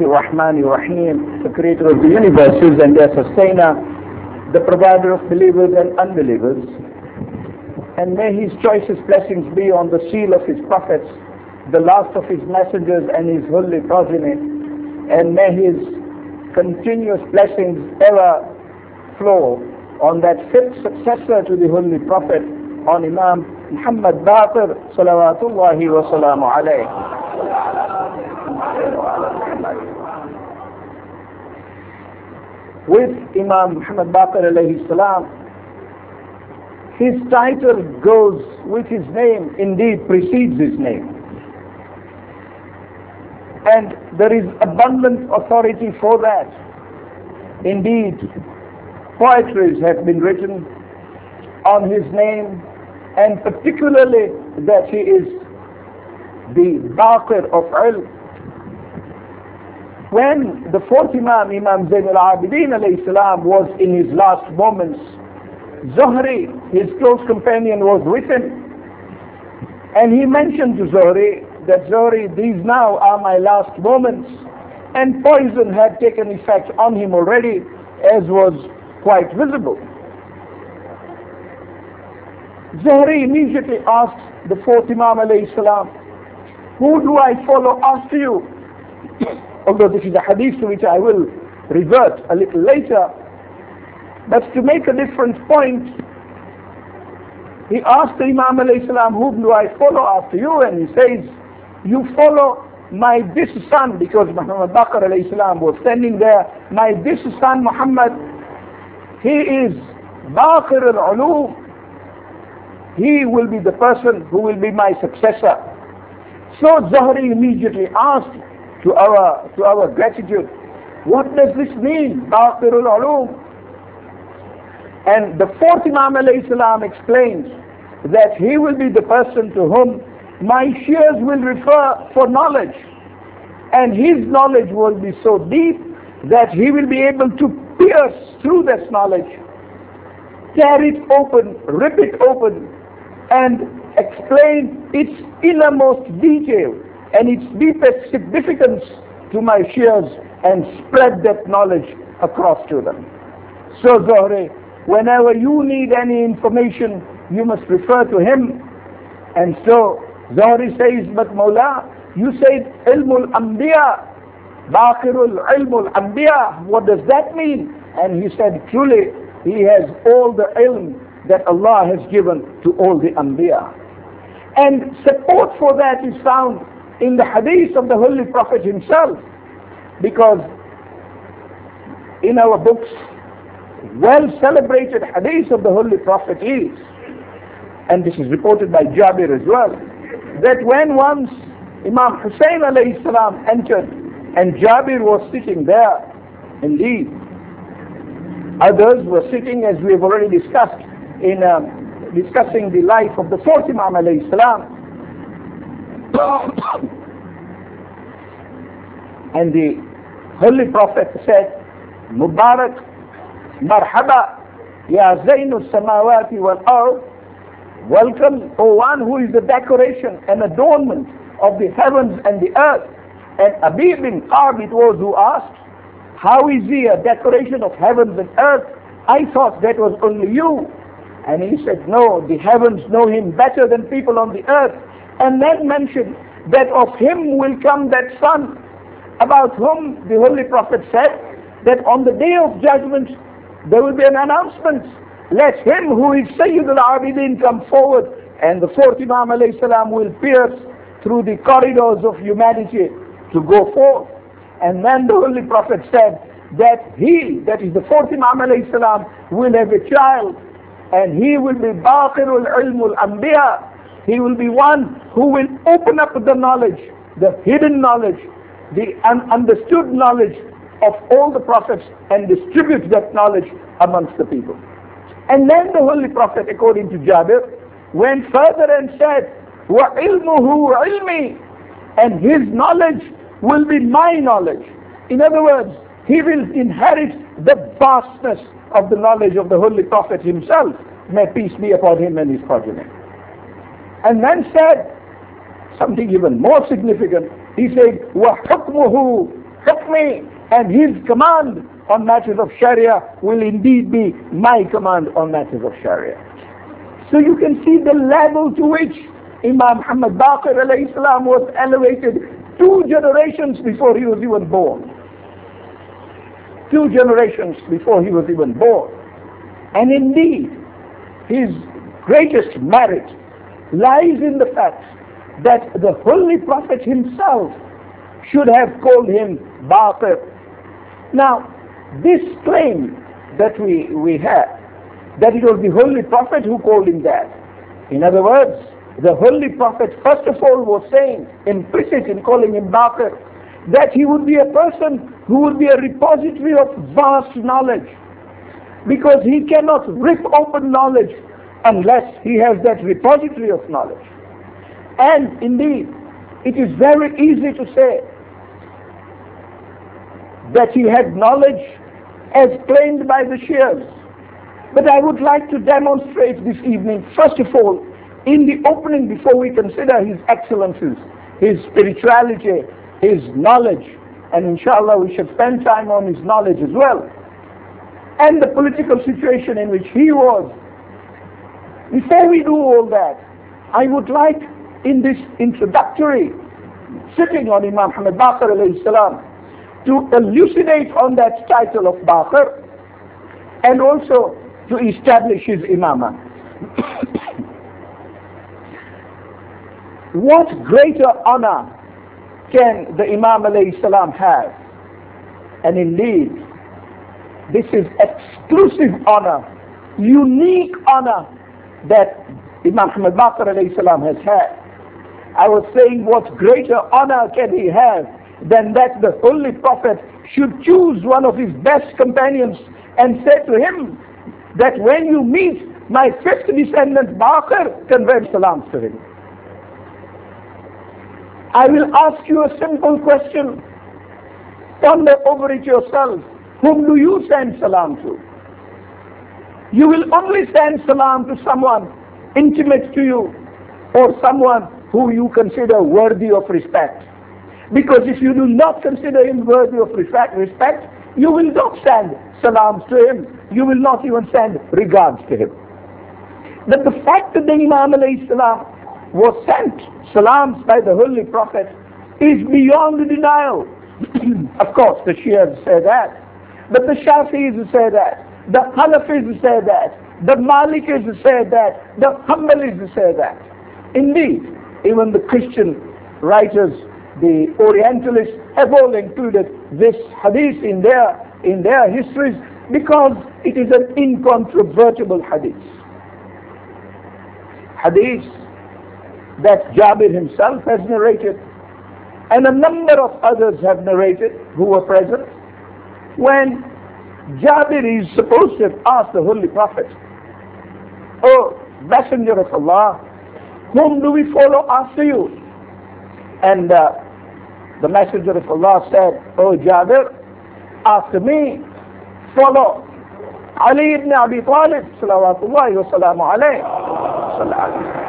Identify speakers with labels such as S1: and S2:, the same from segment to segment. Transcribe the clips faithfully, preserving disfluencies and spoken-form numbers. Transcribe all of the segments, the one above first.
S1: Bismillahir Rahmanir Rahim, the creator of the universes and their sustainer, the provider of believers and unbelievers. And may his choicest blessings be on the seal of his prophets, the last of his messengers and his holy progeny. And may his continuous blessings ever flow on that fifth successor to the holy prophet, on Imam Muhammad Baqir salawatullahi wa salamu alayhi. With Imam Muhammad Baqir alayhi salam, his title goes with his name, indeed precedes his name. And there is abundant authority for that. Indeed, poetries have been written on his name, and particularly that he is the Baqir of ilm. When the fourth Imam, Imam Zain al-Abidin alayhi salam, was in his last moments, Zuhri, his close companion, was with him, and he mentioned to Zuhri that, Zuhri, these now are my last moments, and poison had taken effect on him already, as was quite visible. Zuhri immediately asked the fourth Imam alayhi salam, who do I follow after you? Although this is a hadith to which I will revert a little later, but to make a different point, he asked the Imam alayhi salam, who do I follow after you? And he says, you follow my this son, because Muhammad Baqir alayhi salam was standing there, my this son Muhammad, he is Baqir al-Ulum. He will be the person who will be my successor. So Zuhri immediately asked, to our to our gratitude, what does this mean, Baqir al-Ulum? And the fourth Imam alayhi salam explains that he will be the person to whom my shears will refer for knowledge, and his knowledge will be so deep that he will be able to pierce through this knowledge, tear it open, rip it open, and explain its innermost detail and its deepest significance to my shears, and spread that knowledge across to them. So Zuhri, whenever you need any information, you must refer to him. And so Zuhri says, but Mawla, you said ilmul anbiya, Baqirul ilmul anbiya, what does that mean? And he said, truly, he has all the ilm that Allah has given to all the anbiya. And support for that is found in the hadith of the Holy Prophet himself, because in our books, well celebrated hadith of the Holy Prophet is, and this is reported by Jabir as well, that when once Imam Hussein alayhi salam entered, and Jabir was sitting there, indeed, others were sitting, as we have already discussed in um, discussing the life of the fourth Imam alayhi salam. And the Holy Prophet said, Mubarak, Marhaba, Ya Zainu Samawati wal Ard, welcome, O one who is the decoration and adornment of the heavens and the earth. And Abi bin Qarb it was who asked, how is he a decoration of heavens and earth? I thought that was only you. And he said, no, the heavens know him better than people on the earth. And then mentioned that of him will come that son, about whom the Holy Prophet said that on the day of judgment there will be an announcement. Let him who is Sayyid al-Abidin come forward, and the fourth Imam alayhi salam will pierce through the corridors of humanity to go forth. And then the Holy Prophet said that he, that is the fourth Imam alayhi salam, will have a child, and he will be Baqirul ilmul anbiya. He will be one who will open up the knowledge, the hidden knowledge, the ununderstood knowledge of all the prophets, and distribute that knowledge amongst the people. And then the Holy Prophet, according to Jabir, went further and said, وَعِلْمُهُ عِلْمِي, and his knowledge will be my knowledge. In other words, he will inherit the vastness of the knowledge of the Holy Prophet himself. May peace be upon him and his progeny. And then said something even more significant. He said, وَحُكْمُهُ hukmi, and his command on matters of Sharia will indeed be my command on matters of Sharia. So you can see the level to which Imam Muhammad Baqir alayhi salam was elevated two generations before he was even born. Two generations before he was even born. And indeed, his greatest merit lies in the fact that the Holy Prophet himself should have called him Baqir. Now, this claim that we, we have, that it was the Holy Prophet who called him that. In other words, the Holy Prophet first of all was saying, implicit in calling him Baqir, that he would be a person who would be a repository of vast knowledge, because he cannot rip open knowledge unless he has that repository of knowledge. And indeed, it is very easy to say that he had knowledge as claimed by the Shias. But I would like to demonstrate this evening, first of all, in the opening, before we consider his excellences, his spirituality, his knowledge, and inshallah we should spend time on his knowledge as well, and the political situation in which he was. Before we do all that, I would like, in this introductory sitting on Imam Muhammad Baqir alayhi salam, to elucidate on that title of Baqir, and also to establish his imamah. What greater honor can the Imam alayhi salam have? And indeed, this is exclusive honor, unique honor that Imam Muhammad Baqir alayhi salam has had. I was saying, what greater honor can he have than that the Holy Prophet should choose one of his best companions and say to him that when you meet my fifth descendant Baqir, convey salams to him. I will ask you a simple question. Ponder over it yourself. Whom do you send salam to? You will only send salam to someone intimate to you, or someone who you consider worthy of respect. Because if you do not consider him worthy of respect, respect, you will not send salams to him. You will not even send regards to him. But the fact that the Imam alayhi salam was sent salams by the Holy Prophet is beyond denial. Of course, the Shias say that, but the Shafis say that, the Hanafis say that, the Malikis say that, the Hanbalis say that. Indeed, even the Christian writers, the Orientalists, have all included this hadith in their in their histories because it is an incontrovertible hadith. Hadith that Jabir himself has narrated, and a number of others have narrated who were present, when Jabir is supposed to have asked the Holy Prophet, "Oh, Messenger of Allah, whom do we follow after you?" And uh, the Messenger of Allah said, "Oh Jabir, after me, follow Ali ibn Abi Talib, salawatullahi wa salamu alayhi."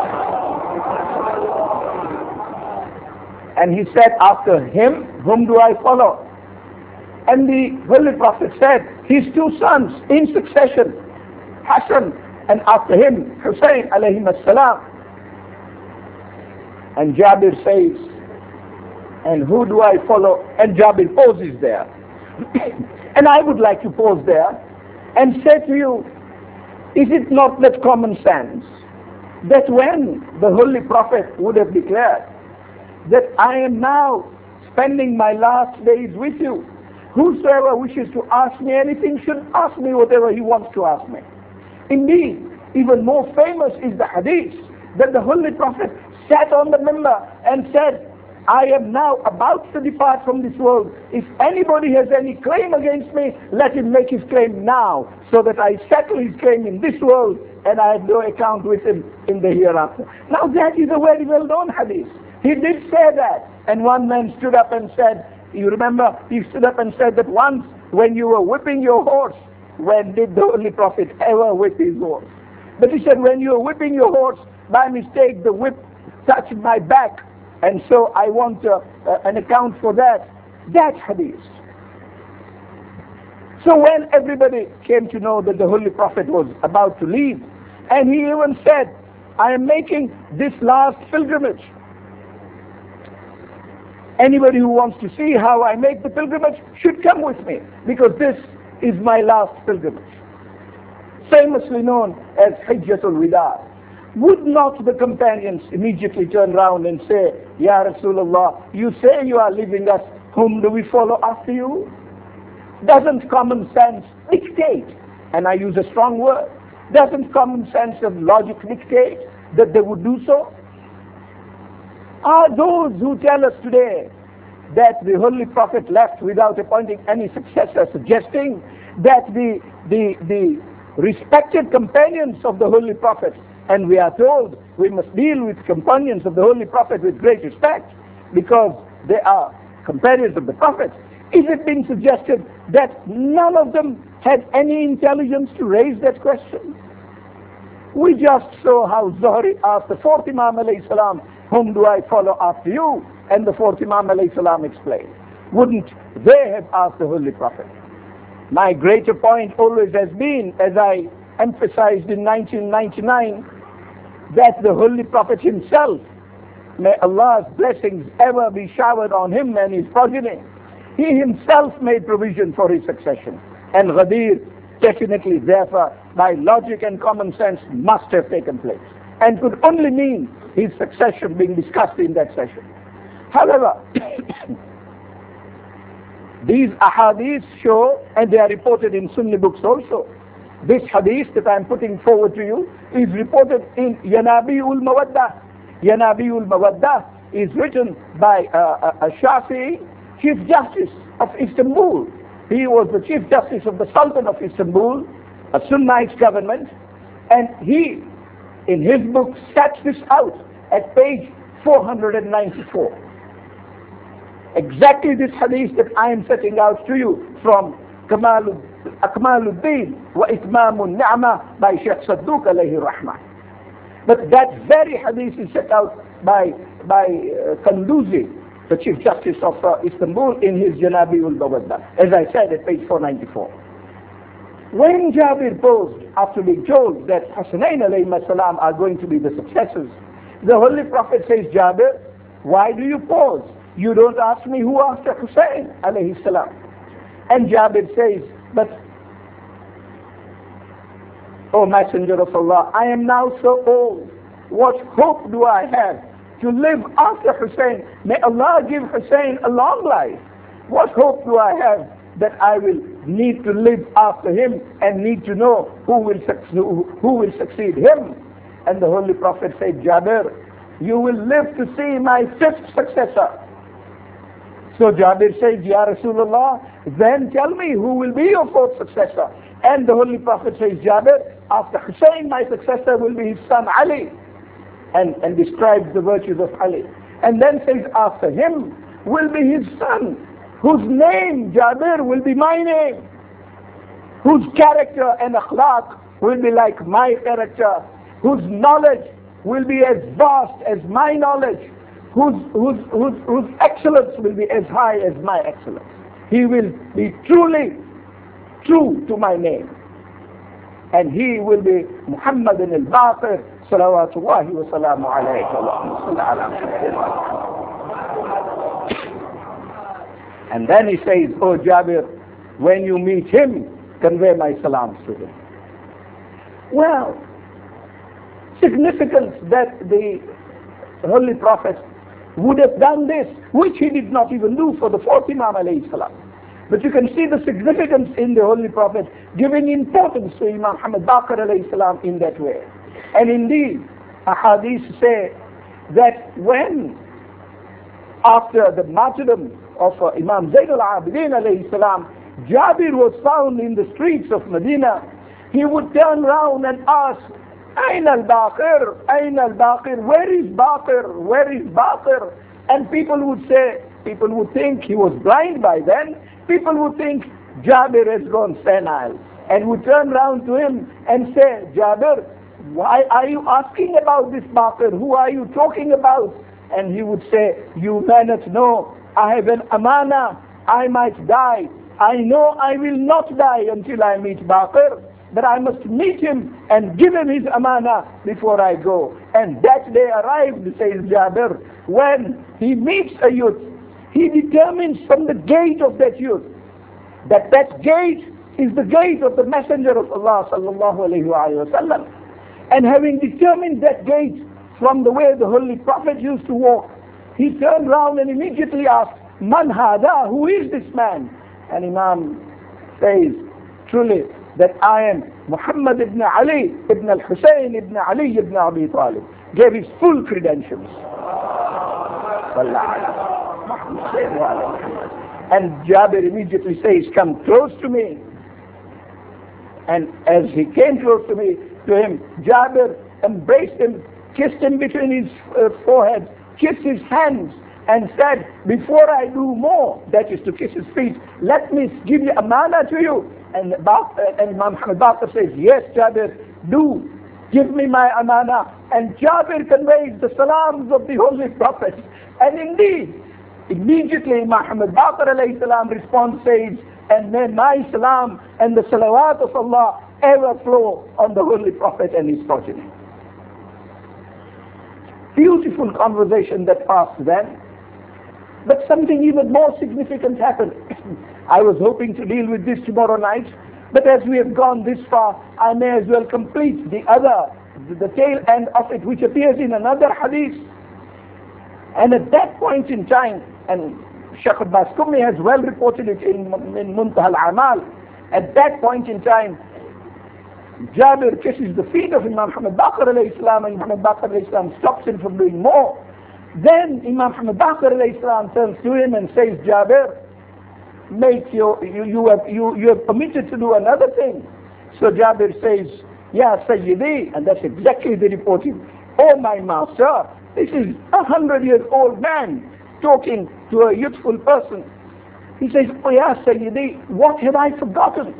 S1: And he said, "After him, whom do I follow?" And the Holy Prophet said, his two sons in succession, Hassan, and after him, Hussein alayhim as-salam. And Jabir says, "And who do I follow?" And Jabir pauses there. And I would like to pause there and say to you, is it not that common sense that when the Holy Prophet would have declared that I am now spending my last days with you, whosoever wishes to ask me anything should ask me whatever he wants to ask me. Indeed, even more famous is the hadith that the Holy Prophet sat on the minbar and said, "I am now about to depart from this world. If anybody has any claim against me, let him make his claim now, so that I settle his claim in this world and I have no account with him in the hereafter." Now that is a very well known hadith. He did say that. And one man stood up and said, you remember, he stood up and said that once when you were whipping your horse, when did the Holy Prophet ever whip his horse? But he said, when you were whipping your horse, by mistake the whip touched my back, and so I want uh, uh, an account for that. That hadith. So when everybody came to know that the Holy Prophet was about to leave, and he even said, I am making this last pilgrimage. Anybody who wants to see how I make the pilgrimage should come with me, because this is my last pilgrimage. Famously known as Hajjatul Wida. Would not the companions immediately turn around and say, Ya Rasulullah, you say you are leaving us, whom do we follow after you? Doesn't common sense dictate, and I use a strong word, doesn't common sense of logic dictate that they would do so? Are those who tell us today that the Holy Prophet left without appointing any successor suggesting that the, the, the respected companions of the Holy Prophet, and we are told we must deal with companions of the Holy Prophet with great respect because they are companions of the Prophet, is it being suggested that none of them had any intelligence to raise that question? We just saw how Zuhri asked the fourth Imam alayhi salam, whom do I follow after you? And the fourth Imam alayhi salam explained. Wouldn't they have asked the Holy Prophet? My greater point always has been, as I emphasized in nineteen ninety-nine, that the Holy Prophet himself, may Allah's blessings ever be showered on him and his progeny, he himself made provision for his succession. And Ghadir definitely, therefore, by logic and common sense, must have taken place, and could only mean his succession being discussed in that session. However, these ahadith show, and they are reported in Sunni books also. This hadith that I am putting forward to you is reported in Yanabi'ul Mawaddah. Yanabi'ul Mawaddah is written by uh, a Shafi'i Chief Justice of Istanbul. He was the Chief Justice of the Sultan of Istanbul, a Sunnite government, and he, in his book, sets this out at page four hundred ninety-four. Exactly this hadith that I am setting out to you from Kamal Akmaluddin wa Itmamun Ni'mah by Sheikh Sadduq alayhi rahmah. But that very hadith is set out by, by uh, Kanduzi, the Chief Justice of uh, Istanbul, in his Janabiul Mawaddah, as I said at page four ninety-four. When Jabir posed, after being told that Hasanain alayhi salam are going to be the successors, the Holy Prophet says, Jabir, why do you pause? You don't ask me who after Hussein alayhi salam. And Jabir says, but, O Messenger of Allah, I am now so old. What hope do I have to live after Hussein? May Allah give Hussein a long life. What hope do I have that I will need to live after him and need to know who will, who will succeed him? And the Holy Prophet said, Jabir, you will live to see my fifth successor. So Jabir says, Ya Rasulullah, then tell me who will be your fourth successor. And the Holy Prophet says, Jabir, after Hussein, my successor will be his son Ali. And, and describes the virtues of Ali. And then says, after him will be his son, whose name, Jabir, will be my name, whose character and akhlaq will be like my character, whose knowledge will be as vast as my knowledge, whose, whose, whose, whose excellence will be as high as my excellence. He will be truly true to my name. And he will be Muhammadin al-Baqir, salawatullahi wa salamu alayhi wa. And then he says, oh Jabir, when you meet him, convey my salams to him. Well, significant that the Holy Prophet would have done this, which he did not even do for the fourth Imam alayhi salam. But you can see the significance in the Holy Prophet giving importance to Imam Muhammad Baqir alayhi salam in that way. And indeed, ahadith say that when, after the martyrdom of uh, Imam Zayn al-Abidin alayhi salam, Jabir was found in the streets of Medina, he would turn round and ask, Ayn al-Baqir, Ayn al-Baqir, where is Baqir, where is Baqir? And people would say, people would think he was blind by then, people would think Jabir has gone senile, and would turn round to him and say, Jabir, why are you asking about this Baqir? Who are you talking about? And he would say, you may not know, I have an amana I might die. I know I will not die until I meet Baqir, but I must meet him and give him his amana before I go. And that day arrived, says Jabir, when he meets a youth, he determines from the gait of that youth that that gait is the gait of the Messenger of Allah sallallahu alayhi wa sallam. And having determined that gait from the way the Holy Prophet used to walk, he turned round and immediately asked, Man hada, who is this man? And Imam says, truly, that I am Muhammad ibn Ali ibn al-Husayn ibn Ali ibn Abi Talib. Gave his full credentials. And Jabir immediately says, come close to me. And as he came close to me, to him, Jabir embraced him, kissed him between his uh, forehead, kissed his hands, and said, before I do more, that is to kiss his feet, let me give you amana to you. And, ba- and Imam Muhammad Baqir says, yes, Jabir, do. Give me my amana. And Jabir conveys the salams of the Holy Prophet. And indeed, immediately Imam Muhammad Baqir alayhi salam responds, says, and may my salam and the salawat of Allah ever flow on the Holy Prophet and his progeny. Beautiful conversation that passed then. But something even more significant happened. I was hoping to deal with this tomorrow night, but as we have gone this far, I may as well complete the other, the tail end of it, which appears in another hadith. And at that point in time, and Shaykh Abbas Qummi has well reported it in, in Muntaha al-Amal, at that point in time, Jabir kisses the feet of Imam Muhammad Baqir alayhi salam, and Muhammad Baqir alayhi salam stops him from doing more. Then Imam Muhammad Baqir alayhi salam turns to him and says, Jabir, make your, you, you, have, you, you have permitted to do another thing. So Jabir says, Ya Sayyidi, and that's exactly the reporting. Oh my master, this is a hundred years old man talking to a youthful person. He says, oh Ya Sayyidi, what have I forgotten?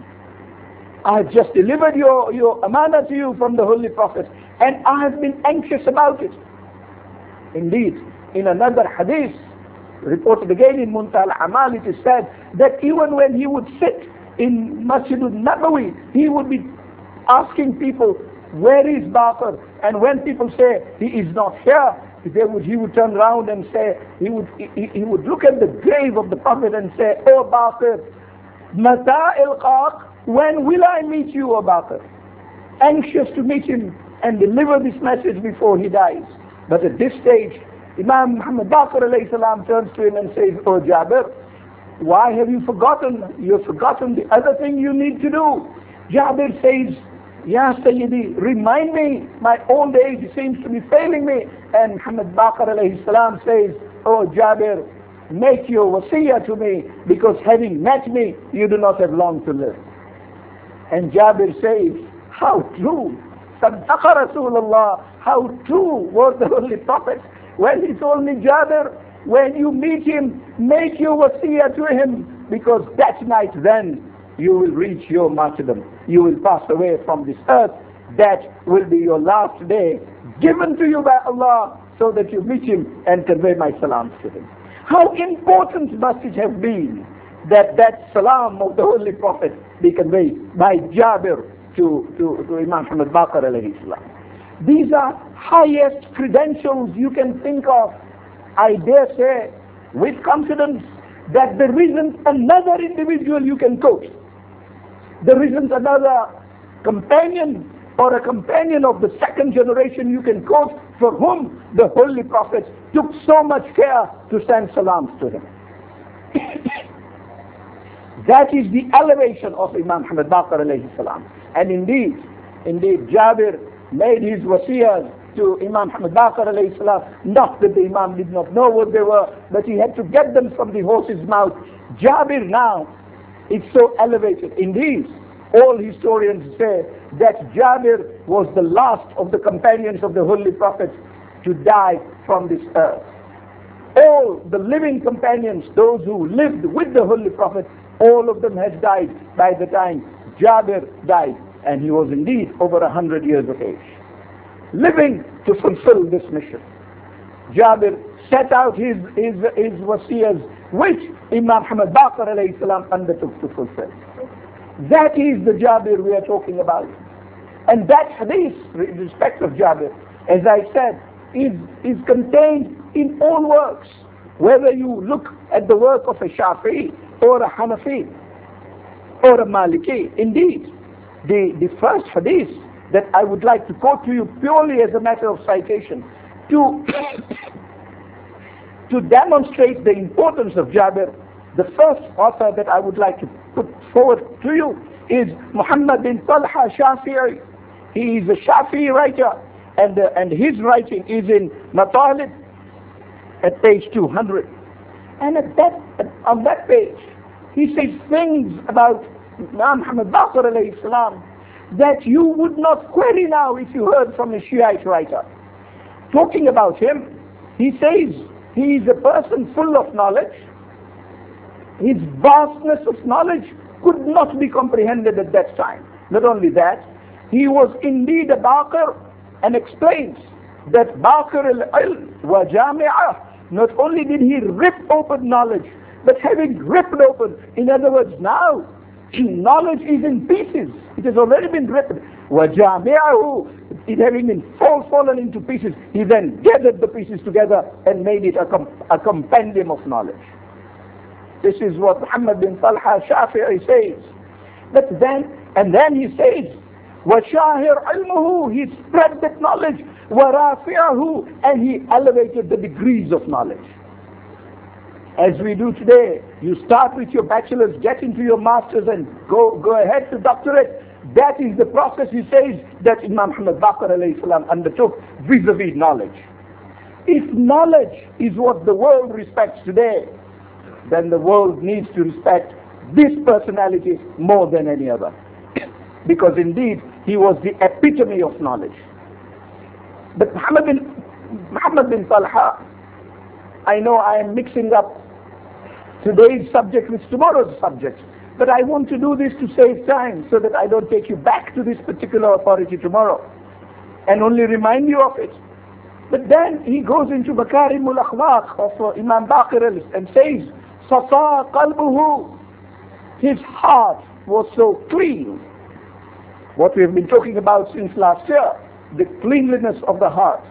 S1: I have just delivered your, your amana to you from the Holy Prophet, and I have been anxious about it. Indeed, in another hadith, reported again in Muntaha al-Amal, it is said that even when he would sit in Masjid al-Nabawi, he would be asking people, where is Baqir? And when people say, he is not here, they would, he would turn around and say, he would, he, he would look at the grave of the Prophet and say, oh Baqir, Mata ilqaq, when will I meet you, O Baqir? Anxious to meet him and deliver this message before he dies. But at this stage, Imam Muhammad Baqir alayhi salam turns to him and says, oh Jabir, why have you forgotten? You have forgotten the other thing you need to do. Jabir says, Ya Sayyidi, remind me, my old age seems to be failing me. And Muhammad Baqir alayhi salam says, oh Jabir, make your wasiyah to me, because having met me, you do not have long to live. And Jabir says, how true, Saddaqa Rasulullah, how true was the Holy Prophet when he told me, Jabir, when you meet him, make your wasiyah to him, because that night then you will reach your martyrdom. You will pass away from this earth. That will be your last day given to you by Allah, so that you meet him and convey my salams to him. How important must it have been that that salam of the Holy Prophet be conveyed by Jabir to, to, to Imam Muhammad Baqir alayhi salam. These are highest credentials you can think of. I dare say with confidence that there isn't another individual you can quote. There isn't another companion or a companion of the second generation you can quote for whom the Holy Prophet took so much care to send salams to him. That is the elevation of Imam Muhammad Baqir alayhi salam. And indeed, indeed, Jabir made his wasiyahs to Imam Muhammad Baqir alayhi salam. Not that the Imam did not know what they were, but he had to get them from the horse's mouth. Jabir now is so elevated. Indeed, all historians say that Jabir was the last of the companions of the Holy Prophet to die from this earth. All the living companions, those who lived with the Holy Prophet, all of them had died by the time Jabir died. And he was indeed over a hundred years of age, living to fulfill this mission. Jabir set out his, his, his wasiyahs which Imam Muhammad Baqir alayhi salam undertook to fulfill. That is the Jabir we are talking about. And that hadith, in respect of Jabir, as I said, is, is contained in all works. Whether you look at the work of a Shafi'i or a Hanafi or a Maliki. Indeed, the, the first hadith that I would like to quote to you purely as a matter of citation to, to demonstrate the importance of Jabir, the first author that I would like to put forward to you is Muhammad bin Talha Shafi'i. He is a Shafi'i writer, and, uh, and his writing is in Matalib at page two hundred. And at that, on that page, he says things about Imam Muhammad Baqir alayhi salam that you would not query now if you heard from a Shiite writer. Talking about him, he says he is a person full of knowledge. His vastness of knowledge could not be comprehended at that time. Not only that, he was indeed a Baqir, and explains that Baqir al-ilm wa jami'ah. Not only did he rip open knowledge, but having ripped open, in other words, now knowledge is in pieces. It has already been ripped. Wa jami'ahu, it having been fall, fallen into pieces, he then gathered the pieces together and made it a, com a compendium of knowledge. This is what Muhammad bin Talha Shafi'i says. But then, and then he says, وَشَاهِرْ عِلْمُهُ, he spread that knowledge, وَرَافِعَهُ, and he elevated the degrees of knowledge. As we do today, you start with your bachelor's, get into your master's, and go, go ahead to doctorate. That is the process, he says, that Imam Muhammad Baqir alayhi salam undertook vis-a-vis knowledge. If knowledge is what the world respects today, then the world needs to respect this personality more than any other. Because indeed, he was the epitome of knowledge. But Muhammad bin, Muhammad bin Talha, I know I am mixing up today's subject with tomorrow's subject, but I want to do this to save time so that I don't take you back to this particular authority tomorrow and only remind you of it. But then he goes into Makarimul Akhlaq of uh, Imam Baqir and says, Safa qalbuhu, his heart was so clean. What we have been talking about since last year, the cleanliness of the heart.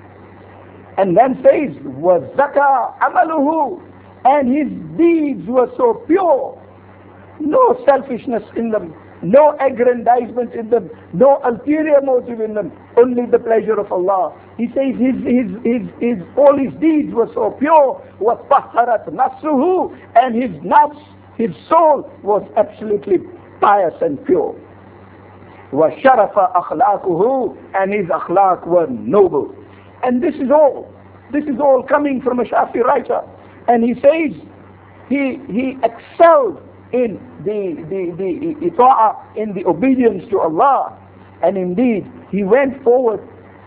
S1: And then says, وَزَكَى عَمَلُهُ, and his deeds were so pure. No selfishness in them, no aggrandizement in them, no ulterior motive in them, only the pleasure of Allah. He says his, his, his, his, all his deeds were so pure. وَطَهَّرَتْ نَفْسُهُ, and his nafs, his soul was absolutely pious and pure. وَشَرَفَ أَخْلَاقُهُ, and his akhlaq were noble. And this is all, this is all coming from a Shafi writer. And he says, he, he excelled in the, the, the ita'ah, in the obedience to Allah. And indeed, he went forward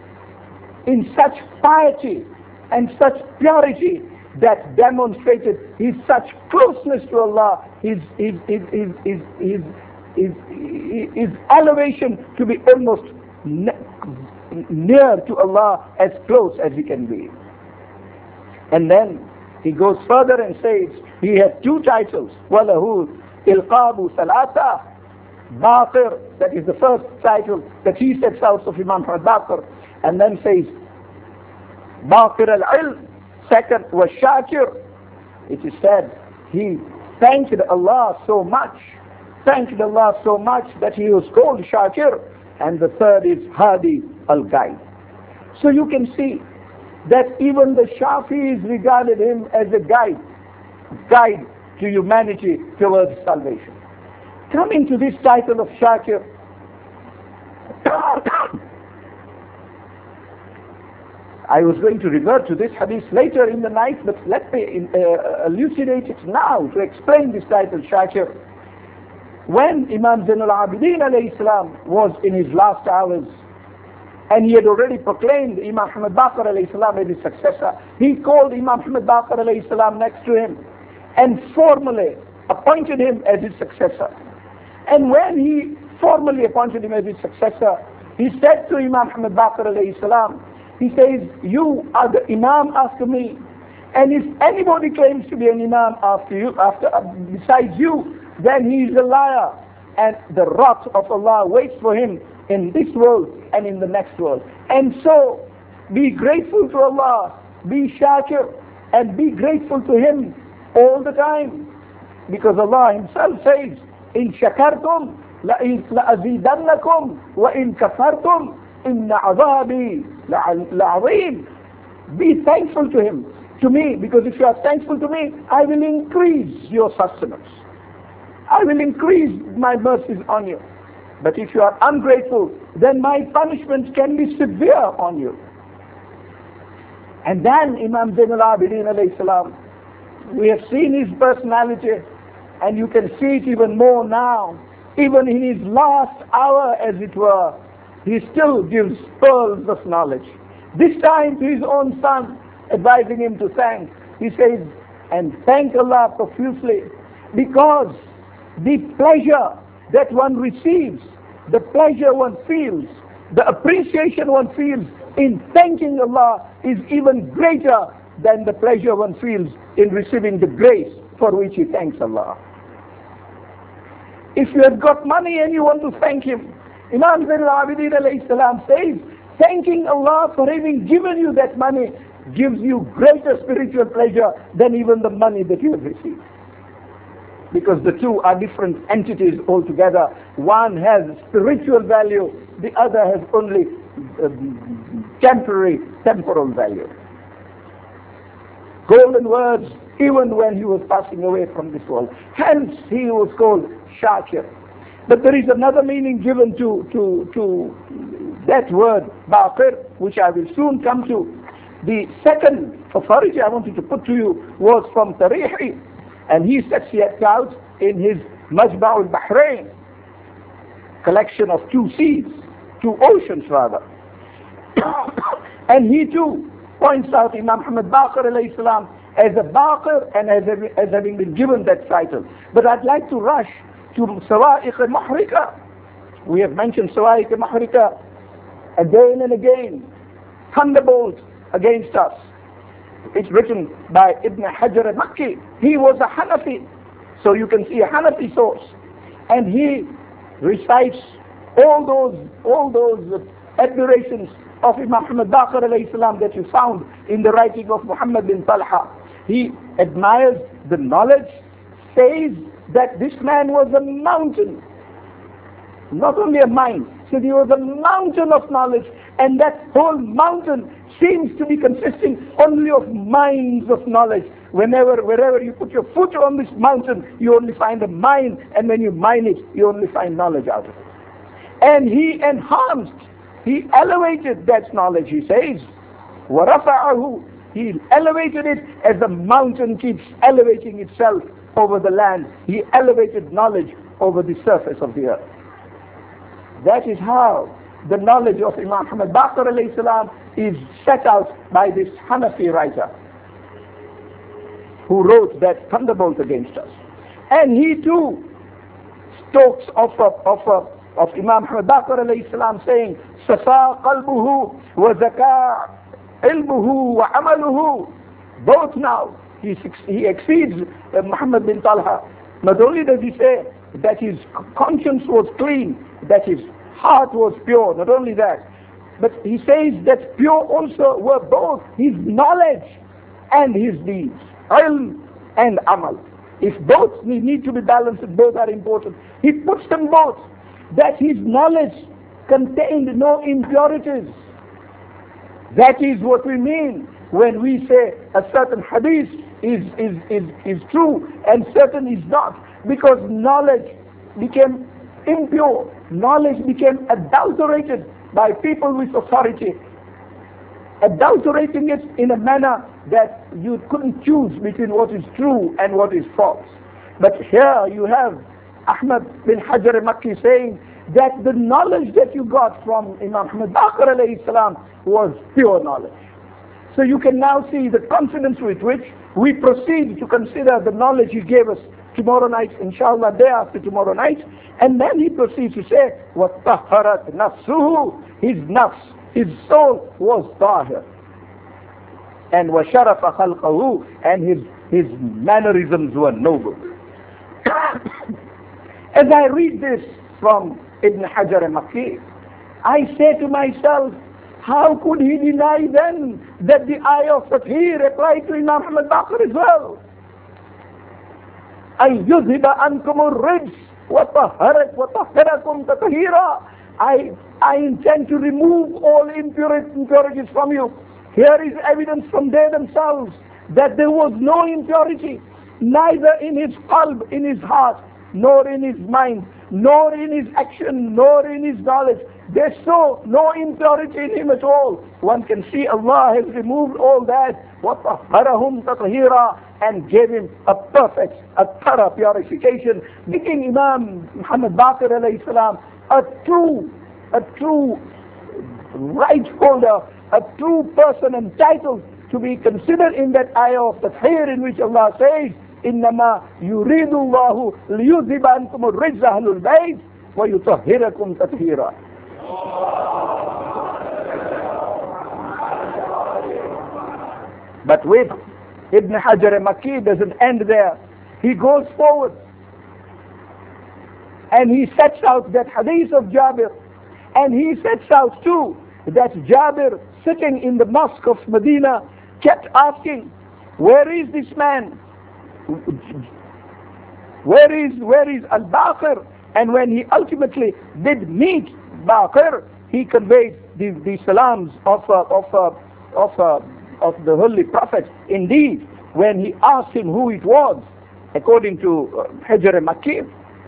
S1: in such piety and such purity that demonstrated his such closeness to Allah, his, his, his, his, his, his Is, is elevation to be almost ne near to Allah, as close as he can be. And then he goes further and says he had two titles. وَلَهُ إِلْقَابُ ثَلَاثَةٍ Baqir, that is the first title that he sets out of Imam Muhammad Baqir, and then says Baqir al-ilm. Second was Shakir. It is said he thanked Allah so much thanked Allah so much that he was called Shakir. And the third is Hadi al-Guide. So you can see that even the Shafis regarded him as a guide, guide to humanity towards salvation. Coming to this title of Shakir, I was going to revert to this hadith later in the night, but let me uh, elucidate it now to explain this title Shakir. When Imam Zainul Abidin alayhi salam was in his last hours, and he had already proclaimed Imam Muhammad Baqir alayhi salam as his successor, he called Imam Muhammad Baqir alayhi salam next to him and formally appointed him as his successor. And when he formally appointed him as his successor, he said to Imam Muhammad Baqir alayhi salam, he says, you are the Imam after me, And if anybody claims to be an imam after you, after besides you, then he is a liar. And the wrath of Allah waits for him in this world and in the next world. And so, be grateful to Allah, be shakir, and be grateful to Him all the time. Because Allah Himself says, إِن شَكَرْتُمْ لَأَزِيدَنَّكُمْ وَإِن كَفَرْتُمْ إِنَّ عَذَابِي لَعَظِيمٌ. Be thankful to Him, to me, because if you are thankful to me, I will increase your sustenance. I will increase my mercies on you. But if you are ungrateful, then my punishment can be severe on you. And then Imam Zain al-Abidin alayhi salam, we have seen his personality, and you can see it even more now. Even in his last hour, as it were, he still gives pearls of knowledge. This time to his own son, advising him to thank. He says, and thank Allah profusely, because the pleasure that one receives, the pleasure one feels, the appreciation one feels in thanking Allah is even greater than the pleasure one feels in receiving the grace for which he thanks Allah. If you have got money and you want to thank Him, Imam Zain al-Abidin alayhi salam says, thanking Allah for having given you that money gives you greater spiritual pleasure than even the money that you have received. Because the two are different entities altogether. One has spiritual value, the other has only uh, temporary, temporal value. Golden words, even when he was passing away from this world. Hence he was called Shakir. But there is another meaning given to, to, to that word, Baqir, which I will soon come to. The second authority I wanted to put to you was from Tarihi, and he sets it out in his Majma' al-Bahrain, collection of two seas, two oceans rather. And he too points out Imam Muhammad Baqir alayhi salam as a Baqir and as, a, as having been given that title. But I'd like to rush to Sawa'iq al-Muhrika. We have mentioned Sawa'iq al-Muhrika again and again. Thunderbolt against us. It's written by Ibn Hajar al-Makki. He was a Hanafi. So you can see a Hanafi source. And he recites all those, all those admirations of Imam Muhammad Baqir alayhi salam that you found in the writing of Muhammad bin Talha. He admires the knowledge, says that this man was a mountain, not only a mind, so he was a mountain of knowledge, and that whole mountain seems to be consisting only of mines of knowledge. Whenever, wherever you put your foot on this mountain, you only find a mine, and when you mine it, you only find knowledge out of it. And he enhanced, he elevated that knowledge, he says, وَرَفَعَهُ. He elevated it as the mountain keeps elevating itself over the land. He elevated knowledge over the surface of the earth. That is how the knowledge of Imam Muhammad Baqir alayhi salam is set out by this Hanafi writer who wrote that thunderbolt against us. And he too talks of, of, of, of Imam Muhammad Baqir alayhi salam saying, Safa qalbuhu wa zaka ilmuhu wa amaluhu. Both now, he, he exceeds uh, Muhammad bin Talha. Not only does he say that his conscience was clean, that his heart was pure, not only that, but he says that pure also were both his knowledge and his deeds, ilm and amal. If both need to be balanced, both are important. He puts them both, that his knowledge contained no impurities. That is what we mean when we say a certain hadith is, is, is, is true and certain is not, because knowledge became impure, knowledge became adulterated by people with authority, adulterating it in a manner that you couldn't choose between what is true and what is false. But here you have Ahmad bin Hajar al-Makki saying that the knowledge that you got from Imam Muhammad Baqir alayhi salam was pure knowledge. So you can now see the confidence with which we proceed to consider the knowledge he gave us tomorrow night, inshallah, day after tomorrow night. And then he proceeds to say, وَطَهَّرَتْ نَفْسُهُ. His nafs, his soul was tahir. and وَشَرَفَ خَلْقَهُ, and his, his mannerisms were noble. As I read this from Ibn Hajar al-Makki, I say to myself, how could he deny then that the ayah of Tathir applied to Imam Muhammad Baqir as well? أَن يُذْهِبَ أَنْكُمُ الرِّجْسَ وَطَهِّرَكُمْ تَطْهِيرًا. I, I intend to remove all impurities from you. Here is evidence from they themselves that there was no impurity, neither in his qalb, in his heart, nor in his mind, nor in his action, nor in his knowledge. They saw no impurity in him at all. One can see Allah has removed all that. وَطَهَّرَهُمْ تَطْهِيرًا, and gave him a perfect, a thorough purification, making Imam Muhammad Baqir alayhi salam a true, a true right holder, a true person entitled to be considered in that ayah of Tathir, in which Allah says, إِنَّمَا يُرِيدُ اللَّهُ لِيُذْهِبَ عَنْكُمُ الرِّجْسَ أَهْلُ الْبَيْتِ وَيُطَهِّرَكُمْ تَطْهِيرًا. But with Ibn Hajar al-Makki doesn't end there. He goes forward and he sets out that hadith of Jabir, and he sets out too that Jabir, sitting in the mosque of Medina, kept asking, where is this man? Where is where is Al-Baqir? And when he ultimately did meet Baqir, he conveyed the, the salams of uh, of uh, of uh, of the Holy Prophet. Indeed, when he asked him who it was, according to uh, Hajar al-Makki,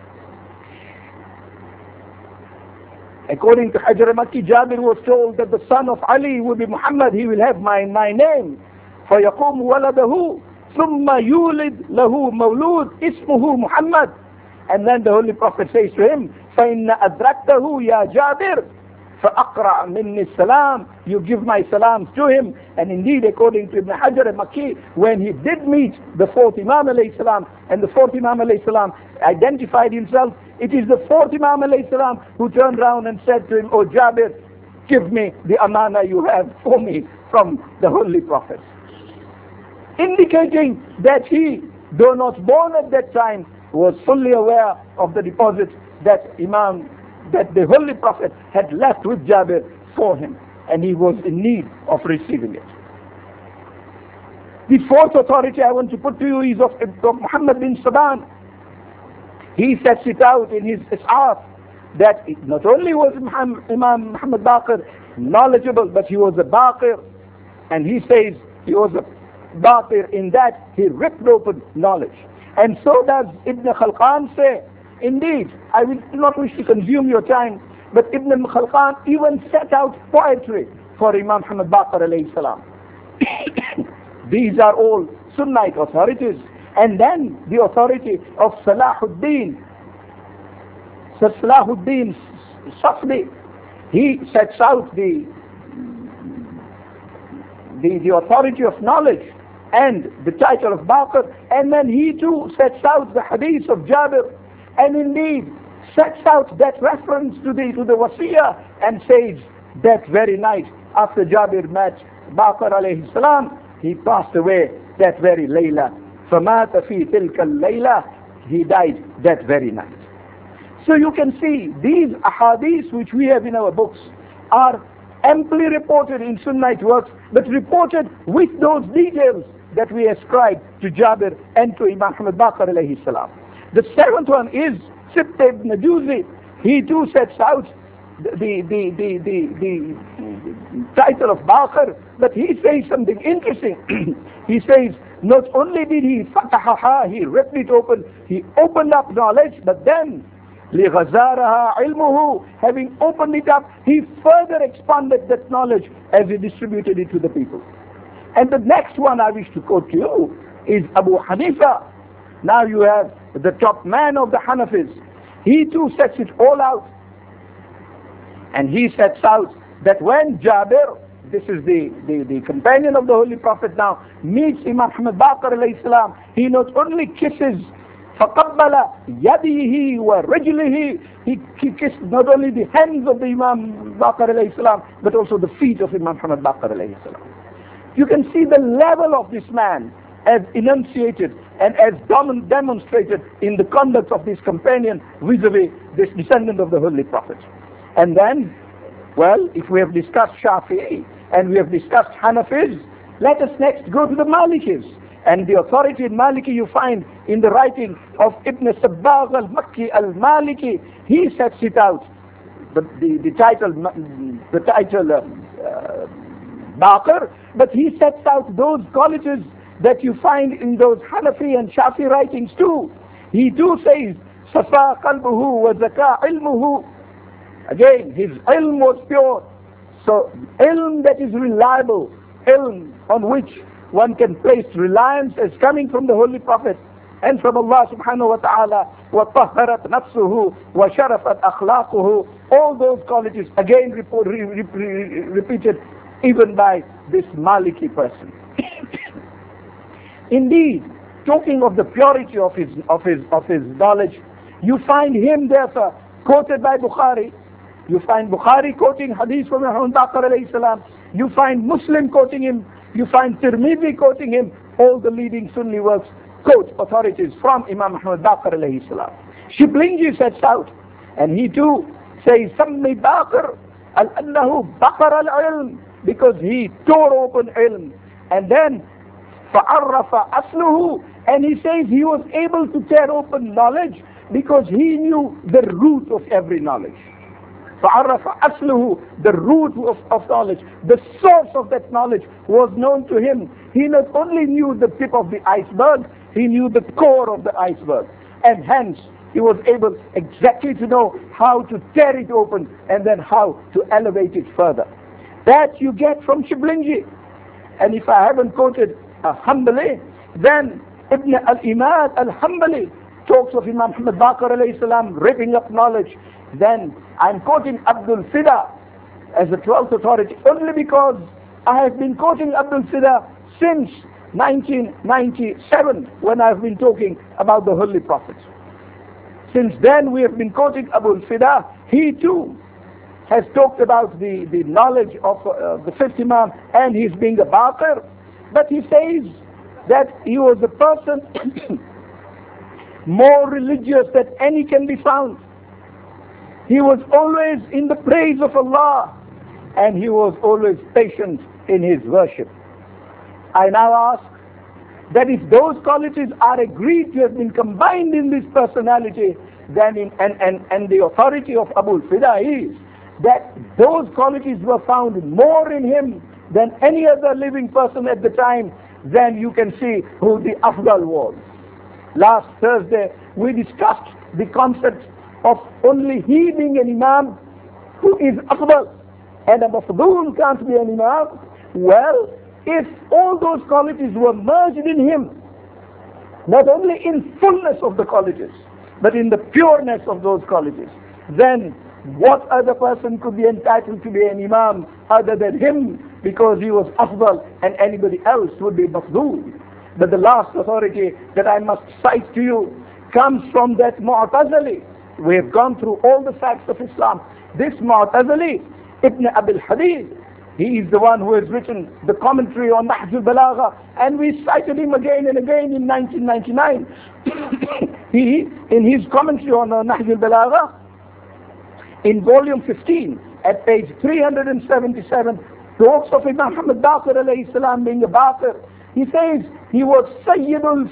S1: according to Hajar al-Makki, Jabir was told that the son of Ali will be Muhammad. He will have my my name. فَيَقُومُ وَلَدَهُ ثُمَّ يُولِدْ لَهُ مَوْلُودٌ اسْمُهُ مُحَمَّدٌ. And then the Holy Prophet says to him, فَإِنَّ أَدْرَكْتَهُ يَا جَابِرُ فَأَقْرَأْ مِنِّي السَّلَامِ. You give my salams to him. And indeed, according to Ibn Hajar al-Makki, when he did meet the fourth Imam alayhi salam, and the fourth Imam alayhi salam identified himself, it is the fourth Imam alayhi salam who turned around and said to him, "O Jabir, give me the amana you have for me from the Holy Prophet." Indicating that he, though not born at that time, was fully aware of the deposit that Imam, that the Holy Prophet had left with Jabir for him, and he was in need of receiving it. The fourth authority I want to put to you is of, of Muhammad bin Saban. He sets it out in his Is'af that not only was Imam Muhammad Baqir knowledgeable, but he was a Baqir, and he says he was a Baqir in that he ripped open knowledge. And so does Ibn Khalqan say. Indeed, I will not wish to consume your time, but Ibn Khalqan even set out poetry for Imam Muhammad Baqir alayhi salam. These are all Sunnite authorities. And then the authority of Salahuddin, Sir Salahuddin Safdi, he sets out the, the, the authority of knowledge and the title of Baqir, and then he too sets out the hadith of Jabir, and indeed sets out that reference to the to the wasiyah, and says that very night after Jabir met Baqir alayhi salam, he passed away that very layla. فَمَاتَ فِي تِلْكَ اللَّيْلَةِ. He died that very night. So you can see these ahadith which we have in our books are amply reported in Sunnite works, but reported with those details that we ascribe to Jabir and to Imam Muhammad Baqir alayhi salam. The seventh one is Sibt ibn Juzi. He too sets out the, the, the, the, the, the title of Baqir, but he says something interesting. He says, not only did he fatahaha, he ripped it open, he opened up knowledge, but then لِغَزَارَهَا عِلْمُهُ, having opened it up, he further expanded that knowledge as he distributed it to the people. And the next one I wish to quote to you is Abu Hanifa. Now you have the top man of the Hanafis. He too sets it all out. And he sets out that when Jabir, this is the, the, the companion of the Holy Prophet now, meets Imam Muhammad Baqir alayhi salam, he not only kisses فَقَبَّلَ يَدِهِ وَرِجْلِهِ, he, he kissed not only the hands of the Imam Baqir alayhi salam, but also the feet of Imam Muhammad Baqir alayhi salam. You can see the level of this man as enunciated and as dom- demonstrated in the conduct of this companion vis-a-vis this descendant of the Holy Prophet. And then, well, if we have discussed Shafi'i and we have discussed Hanafis, let us next go to the Malikis. And the authority in Maliki you find in the writing of Ibn Sabbagh al-Makki al-Maliki. He sets it out. The, the, the title, the title uh, uh, Baqir, but he sets out those qualities that you find in those Hanafi and Shafi writings too. He too says, Safa qalbuhu wa zaka ilmuhu. Again, his ilm was pure. So, ilm that is reliable, ilm on which one can place reliance as coming from the Holy Prophet and from Allah subhanahu wa ta'ala. وَطَهَّرَتْ نَفْسُهُ وَشَرَفَتْ أَخْلَاقُهُ. All those qualities again report, re, re, re, repeated even by this Maliki person. Indeed, talking of the purity of his, of his, of his knowledge, you find him therefore quoted by Bukhari. You find Bukhari quoting hadith from Muhammad Baqir alayhi salam. You find Muslim quoting him. You find Tirmidhi quoting him. All the leading Sunni works quote authorities from Imam Muhammad Baqir alayhi salam. Shiblingi sets out, and he too says, Sammi Baqir al-annahu Baqar al-ilm, because he tore open ilm. And then, فَعَرَّفَ أَصْلُهُ, and he says he was able to tear open knowledge because he knew the root of every knowledge. فَعَرَّفَ أَصْلُهُ, the root of, of knowledge, the source of that knowledge was known to him. He not only knew the tip of the iceberg, he knew the core of the iceberg. And hence, he was able exactly to know how to tear it open and then how to elevate it further. That you get from Shiblingi. And if I haven't quoted uh, Hanbali, then Ibn al-Imad al-Hanbali talks of Imam Muhammad Baqir alayhi salam ripping up knowledge. Then I'm quoting Abdul Fida as the twelfth authority only because I have been quoting Abdul Fida since nineteen ninety-seven when I've been talking about the Holy Prophet. Since then we have been quoting Abdul Fida. He too has talked about the, the knowledge of uh, the fifth Imam and his being a Baqir. But he says that he was a person more religious than any can be found. He was always in the praise of Allah, and he was always patient in his worship. I now ask that if those qualities are agreed to have been combined in this personality, then in, and, and, and the authority of Abu Fida is that those qualities were found more in him than any other living person at the time, then you can see who the Afdal was. Last Thursday we discussed the concept of only he being an Imam who is Afdal, and a Mafdul can't be an Imam. Well, if all those qualities were merged in him, not only in fullness of the qualities, but in the pureness of those qualities, then what other person could be entitled to be an Imam other than him, because he was Afdal and anybody else would be Mafdul. But the last authority that I must cite to you comes from that Mu'tazili. We have gone through all the facts of Islam. This Mu'tazili, Ibn Abil Hadid, he is the one who has written the commentary on Nahj al-Balagha, and we cited him again and again in nineteen ninety-nine. He, in his commentary on uh, Nahj al-Balagha, in volume fifteen, at page three hundred seventy-seven, talks of Imam Muhammad Baqir alayhi salam being a Baqir. He says he was Sayyidul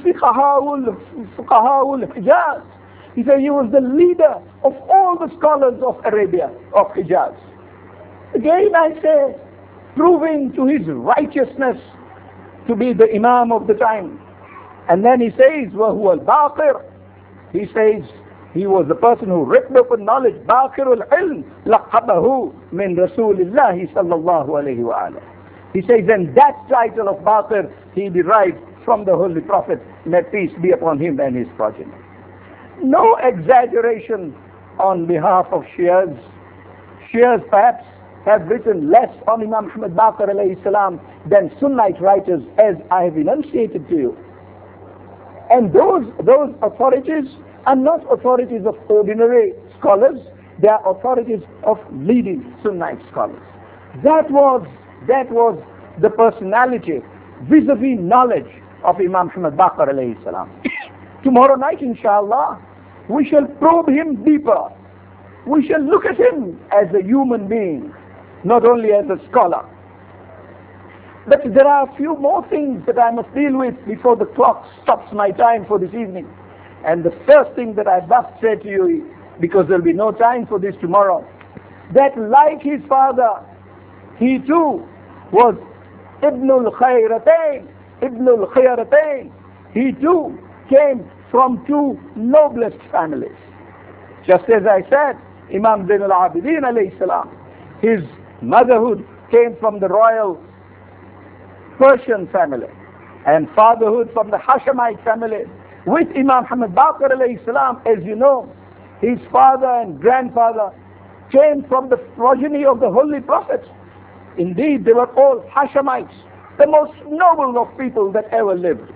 S1: Fuqaha'ul Hijaz. He said he was the leader of all the scholars of Arabia, of Hijaz. Again I say, proving to his righteousness to be the Imam of the time. And then he says, وَهُوَ الْبَاقِرُ. He says he was the person who ripped open knowledge. بَاقِرُ الْعِلْمِ لَقَبَهُ مِنْ رَسُولِ اللَّهِ صَلَّى اللَّهُ عَلَيْهِ وَآلَهِ. He says, and that title of Baqir he derived from the Holy Prophet, may peace be upon him and his progeny. No exaggeration on behalf of Shias. Shias perhaps have written less on Imam Muhammad Baqir alayhi salam than Sunnite writers, as I have enunciated to you. And those, those authorities are not authorities of ordinary scholars, they are authorities of leading Sunnite scholars. That was, that was the personality vis-a-vis knowledge of Imam Muhammad Baqir alayhi salam. Tomorrow night, inshallah, we shall probe him deeper. We shall look at him as a human being, not only as a scholar. But there are a few more things that I must deal with before the clock stops my time for this evening. And the first thing that I must say to you, because there will be no time for this tomorrow, that like his father, he too was Ibnul Khayratayn, Ibnul Khayratayn. He too came from two noblest families. Just as I said, Imam Zain al-Abidin alayhi salam, his motherhood came from the royal Persian family, and fatherhood from the Hashemite family. With Imam Muhammad Baqir alayhi salam, as you know, his father and grandfather came from the progeny of the Holy Prophet. Indeed, they were all Hashemites, the most noble of people that ever lived.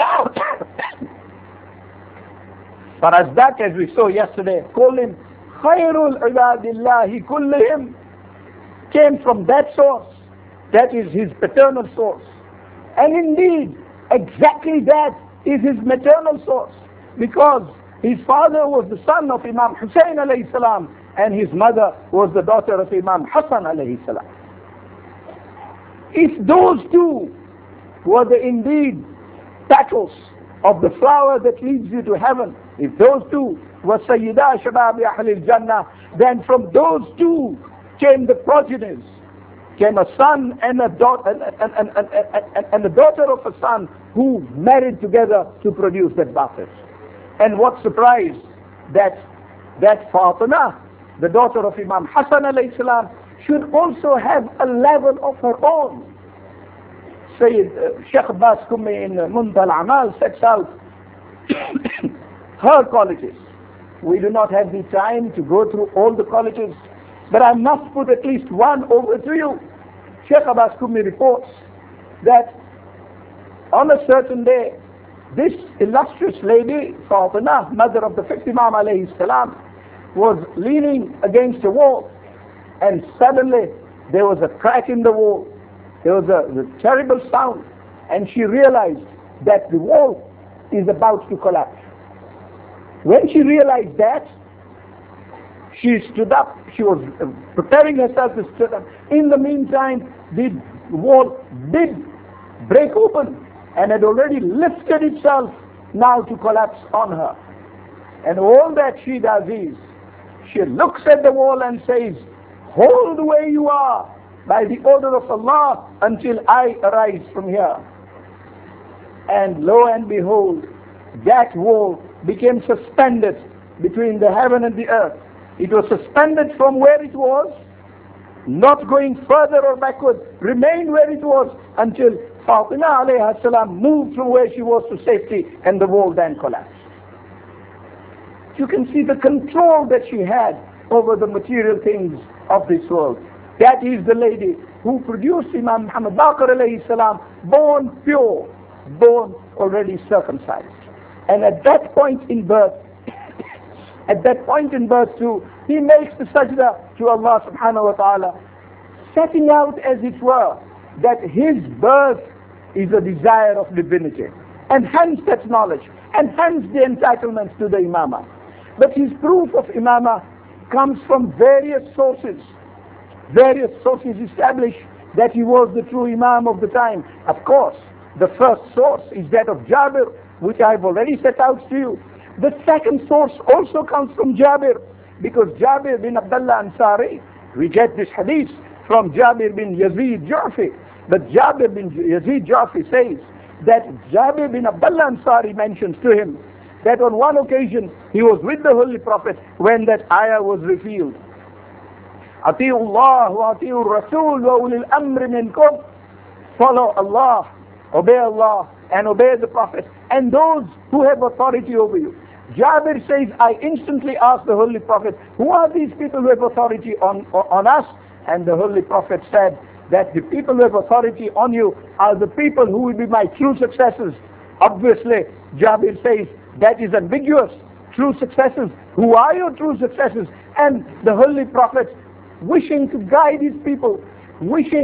S1: Farazdak, as we saw yesterday, called him Khairul Ibadillahi Kullihim, came from that source. That is his paternal source. And indeed, exactly that is his maternal source. Because his father was the son of Imam Hussein alayhi salam, and his mother was the daughter of Imam Hassan alayhi salam. If those two were the indeed petals of the flower that leads you to heaven, if those two were Sayyida Shababi Ahlil Jannah, then from those two came the progenitors, came a son and a daughter, and, and, and, and, and, and the daughter of a son who married together to produce that Baqir. And what surprise that that Fatima, the daughter of Imam Hassan alayhi salam, should also have a level of her own. Sayyid uh, Sheikh Abbas Qummi in Muntaha al-Amal sets out her qualities. We do not have the time to go through all the qualities, but I must put at least one over to you. Sheikh Abbas Qummi reports that on a certain day, this illustrious lady, Fatima, mother of the fifth Imam alayhi salam, was leaning against a wall, and suddenly there was a crack in the wall. There was a, a terrible sound, and she realized that the wall is about to collapse. When she realized that, she stood up. She was preparing herself to stand up. In the meantime, the wall did break open and had already lifted itself now to collapse on her. And all that she does is, she looks at the wall and says, "Hold where you are by the order of Allah until I arise from here." And lo and behold, that wall became suspended between the heaven and the earth. It was suspended from where it was, not going further or backward, remained where it was until Fatima alayhi salam moved from where she was to safety, and the wall then collapsed. You can see the control that she had over the material things of this world. That is the lady who produced Imam Muhammad Baqir alayhi salam, born pure, born already circumcised. And at that point in birth, at that point in birth too, he makes the sajda to Allah subhanahu wa ta'ala, setting out as it were that his birth is a desire of divinity, and hence that knowledge, and hence the entitlements to the imamah. But his proof of imamah comes from various sources. Various sources establish that he was the true imam of the time. Of course, the first source is that of Jabir, which I have already set out to you. The second source also comes from Jabir, because Jabir bin Abdullah Ansari, we get this hadith from Jabir bin Yazid Ja'fi. But Jabir bin Yazid Ja'fi says that Jabir bin Abdullah Ansari mentions to him that on one occasion he was with the Holy Prophet when that ayah was revealed. Ati'u Allah wa ati'u Rasul wa ulil amri minkum. Follow Allah, obey Allah, and obey the Prophet, and those who have authority over you. Jabir says, I instantly asked the Holy Prophet, who are these people who have authority on, on us? And the Holy Prophet said that the people who have authority on you are the people who will be my true successors. Obviously, Jabir says, that is ambiguous. True successors. Who are your true successors? And the Holy Prophet, wishing to guide his people, wishing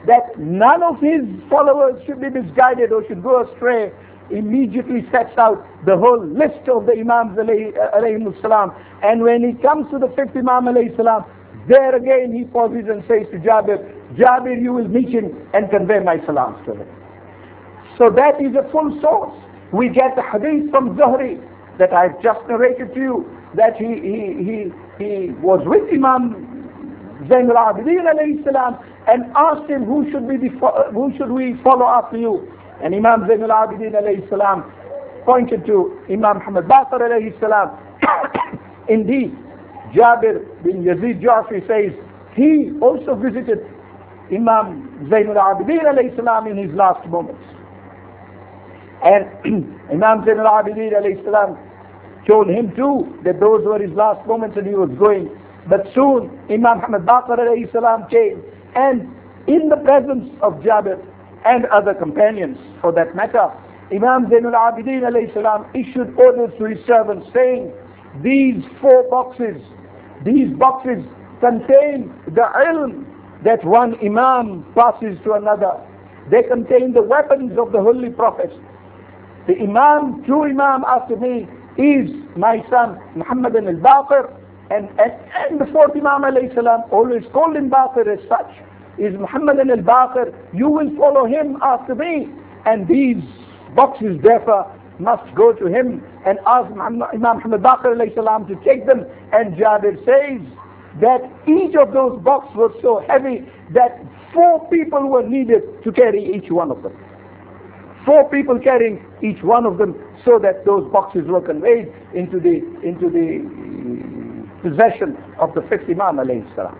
S1: that none of his followers should be misguided or should go astray, immediately sets out the whole list of the Imams alayhi salam. And when he comes to the fifth Imam alayhi salam, there again he pauses and says to Jabir, Jabir, you will meet him and convey my salams to him. So that is a full source. We get the hadith from Zuhri that I've just narrated to you, that he he he, he was with Imam Zain al-Abidin alayhi salam and asked him, who should we be, who should we follow after you? And Imam Zain al-Abidin alayhi salam pointed to Imam Muhammad Baqir alayhi salam. Indeed, Jabir bin Yazid Ja'fi says he also visited Imam Zain al-Abidin alayhi salam in his last moments. And Imam Zain al-Abidin alayhi salam told him too that those were his last moments and he was going. But soon Imam Muhammad Baqir alayhi salam came, and in the presence of Jabir and other companions for that matter, Imam Zain al-Abidin alayhi salam issued orders to his servants saying, these four boxes, these boxes contain the ilm that one Imam passes to another. They contain the weapons of the Holy Prophet. The Imam, true Imam after me is my son Muhammad al-Baqir, and, and, and the fourth Imam alayhi salam, always called him Baqir as such, is Muhammad al-Baqir. You will follow him after me. And these boxes therefore must go to him, and ask Imam Muhammad Baqir alayhi salam to take them. And Jabir says that each of those boxes was so heavy that four people were needed to carry each one of them. Four people carrying each one of them, so that those boxes were conveyed into the into the possession of the fifth Imam alayhi salam.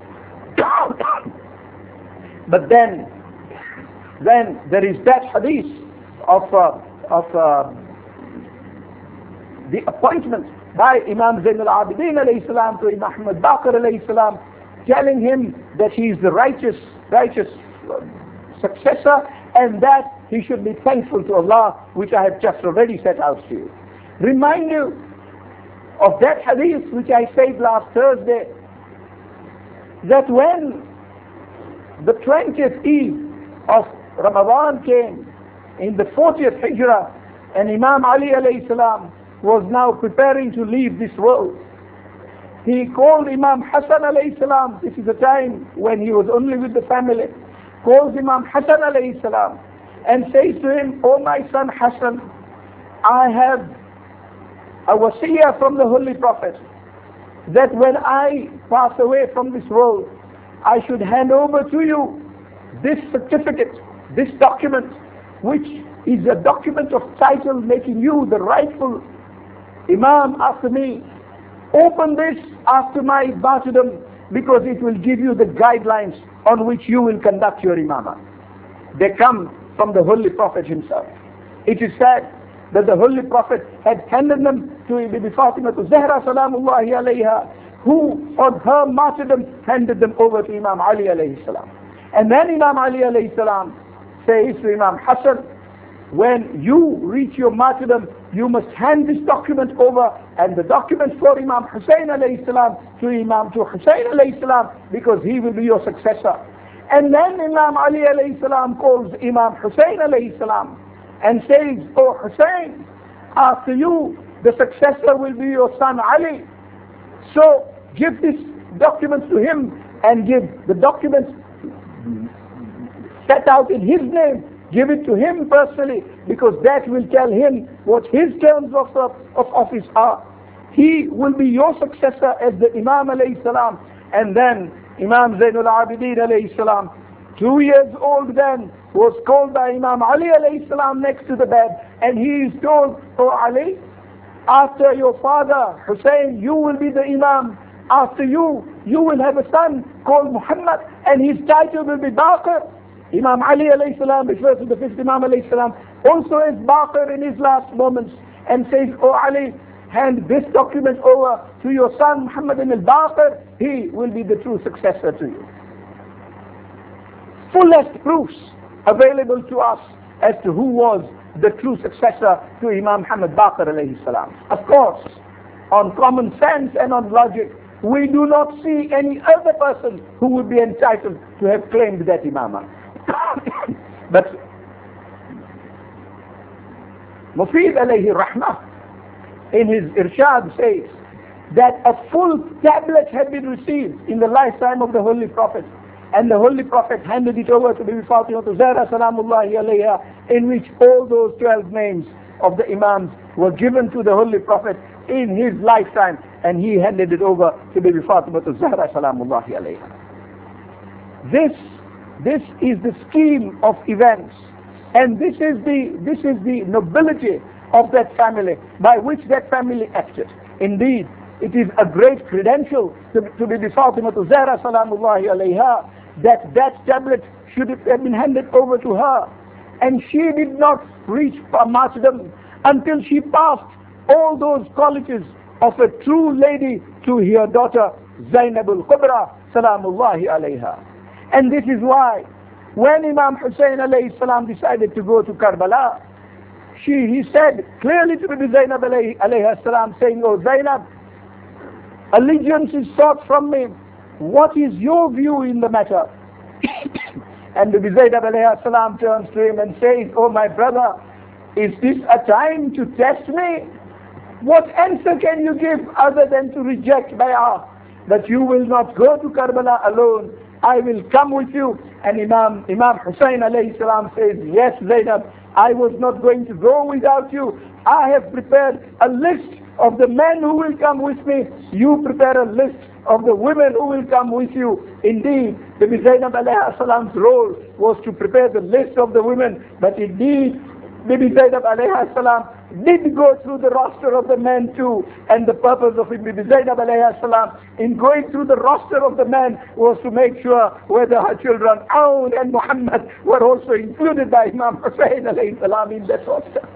S1: But then, then there is that hadith of uh, of uh, the appointment by Imam Zain al-Abidin alayhi salam to Imam Muhammad Baqir alayhi salam, telling him that he is the righteous, righteous successor, and that he should be thankful to Allah, which I have just already set out to you. Remind you of that hadith which I said last Thursday, that when the twentieth Eve of Ramadan came in the fortieth Hijrah, and Imam Ali alayhi salam was now preparing to leave this world, he called Imam Hassan alayhi salam. This is a time when he was only with the family. Calls Imam Hassan alayhi salam and says to him, "Oh my son Hassan, I have a wasiyah from the Holy Prophet that when I pass away from this world, I should hand over to you this certificate, this document, which is a document of title making you the rightful Imam after me. Open this after my martyrdom, because it will give you the guidelines on which you will conduct your imamah." They come from the Holy Prophet himself. It is said that the Holy Prophet had handed them to Bibi Fatima to Zahra salamullahi alayha, who on her martyrdom handed them over to Imam Ali alayhi salam. And then Imam Ali alayhi salam says to Imam Hassan, when you reach your martyrdom, you must hand this document over, and the document for Imam Hussein alayhi salam to Imam to Hussein alayhi salam, because he will be your successor. And then Imam Ali alayhi salam calls Imam Hussein alayhi salam and says, "Oh Hussein, after you, the successor will be your son Ali. So give this document to him, and give the document set out in his name. Give it to him personally, because that will tell him what his terms of, of office are. He will be your successor as the Imam alayhi salam." And then Imam Zain al-Abidin alayhi salam, two years old then, was called by Imam Ali alayhi salam next to the bed, and he is told, "Oh Ali, after your father Hussein, you will be the Imam. After you, you will have a son called Muhammad, and his title will be Baqir." Imam Ali alayhi salam refers to the fifth Imam alayhi salam also as Baqir in his last moments, and says, "Oh Ali, hand this document over to your son Muhammad al-Baqir. He will be the true successor to you." Fullest proofs available to us as to who was the true successor to Imam Muhammad Baqir alayhi salam. Of course, on common sense and on logic, we do not see any other person who would be entitled to have claimed that imamah. But Mufid alayhi rahmah in his irshad says that a full tablet had been received in the lifetime of the Holy Prophet, and the Holy Prophet handed it over to Bibi Fatima Zahra salamullahi alayha, in which all those twelve names of the Imams were given to the Holy Prophet in his lifetime, and he handed it over to Bibi Fatima Zahra salamullahi alayha. This, this is the scheme of events, and this is the, this is the nobility of that family by which that family acted. Indeed, it is a great credential to, to Bibi Fatima Zahra salamullahi alayha that that tablet should have been handed over to her, and she did not reach martyrdom until she passed all those qualities of a true lady to her daughter Zainab al-Kubra salamullahi alayha. And this is why when Imam Hussein alayhi salam decided to go to Karbala, she, he said clearly to Bibi Zainab alayhi, alayhi salam, saying, "Oh Zainab, allegiance is sought from me. What is your view in the matter?" And Bibi Zainab alayhi salam turns to him and says, "Oh my brother, is this a time to test me? What answer can you give other than to reject bay'ah? That you will not go to Karbala alone. I will come with you." And Imam, Imam Hussein alayhi salam says, "Yes Zainab, I was not going to go without you. I have prepared a list of the men who will come with me. You prepare a list of the women who will come with you." Indeed, Bibi Zainab alayhi salam's role was to prepare the list of the women, but indeed Bibi Zainab alayhi salam did go through the roster of the men too, and the purpose of Bibi Zainab alayhi salam in going through the roster of the men was to make sure whether her children Aoun and Muhammad were also included by Imam Hussein alayhi salam in that roster.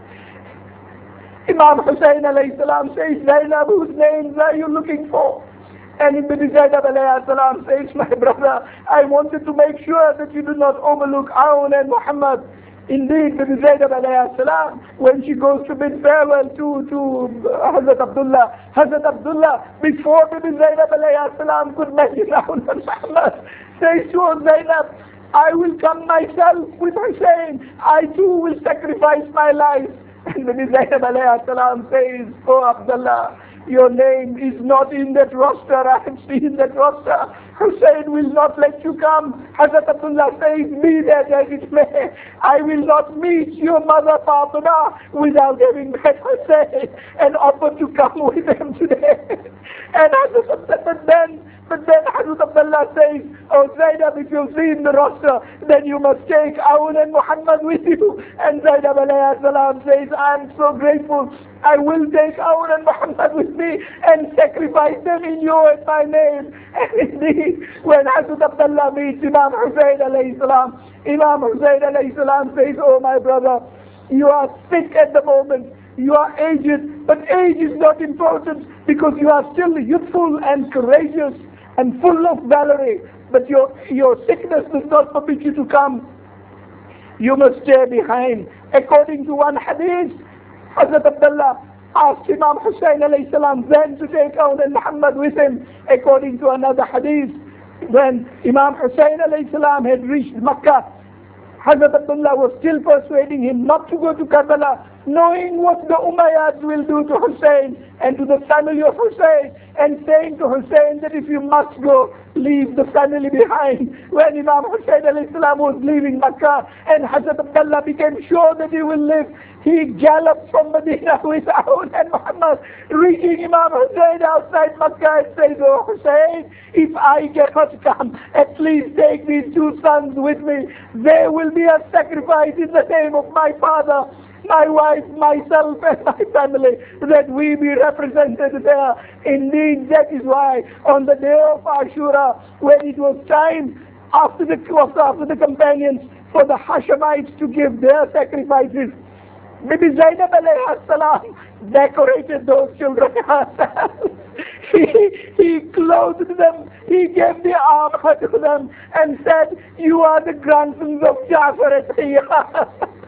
S1: Imam Hussein alayhi salam says, "Zainab, whose names are you looking for?" And Bibi Zainab alayhi salam says, "My brother, I wanted to make sure that you do not overlook Aoun and Muhammad." Indeed, Bibi Zainab alayhi salam, when she goes to bid farewell to, to Hazrat Abdullah, Hazrat Abdullah, before Bibi Zainab alayhi salam could mention Aoun and Muhammad, says to her, "Zainab, I will come myself with Hussein. I too will sacrifice my life." And Bibi Zainab alayhi salam says, "Oh Abdullah, your name is not in that roster. I have seen that roster. Hussein will not let you come." Hazrat Abdullah says, "Be that as it may, I will not meet your mother Fatima without having met Hussein and offer to come with him today." And Hazrat Abdullah, but then, but then Hazrat Abdullah says, "Oh Zainab, if you've seen the roster, then you must take Aoun and Muhammad with you." And Zainab alayhi salam says, "I'm so grateful. I will take Aoun and Muhammad with me and sacrifice them in your and my name." And indeed, when Hazrat Abdullah meets Imam Hussein alayhi salam, Imam Hussein alayhi salam says, "Oh my brother, you are sick at the moment. You are aged, but age is not important because you are still youthful and courageous and full of valor. But your, your sickness does not forbid you to come. You must stay behind." According to one hadith, Hazrat Abdullah asked Imam Hussein alayhi salam then to take Aoun and Muhammad with him. According to another hadith, when Imam Hussein alayhi salam had reached Makkah, Hazrat Abdullah was still persuading him not to go to Karbala, knowing what the Umayyads will do to Hussein and to the family of Hussein, and saying to Hussein that if you must go, leave the family behind. When Imam Hussein alayhi salam was leaving Makkah and Hazrat Abdullah became sure that he will live, he galloped from Medina with Aoun and Muhammad, reaching Imam Hussein outside Makkah and says, "Oh Hussein, if I cannot come, at least take these two sons with me. There will be a sacrifice in the name of my father, my wife, myself and my family, that we be represented there." Indeed, that is why on the day of Ashura, when it was time after the, after the companions for the Hashemites to give their sacrifices, Bibi Zainab alayhi salam decorated those children herself. He, he clothed them, he gave the armor to them and said, "You are the grandsons of Ja'far at Tayyah."